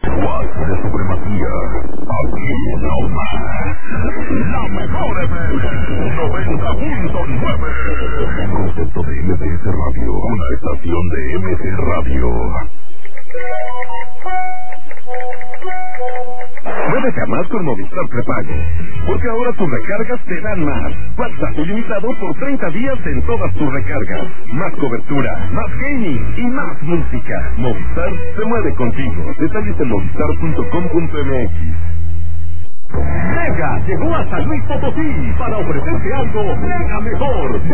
Watts de supremacía. Aquí no más. La mejor FM 90.9. Concepto de MTS Radio. Una estación de MT Radio. No deja más con Movistar Prepago, porque ahora tus recargas te dan más. WhatsApp ilimitado por 30 días en todas tus recargas. Más cobertura, más gaming y más música. Movistar se mueve contigo. Detalles en movistar.com.mx. Mega llegó a San Luis Potosí para ofrecerte algo mega mejor.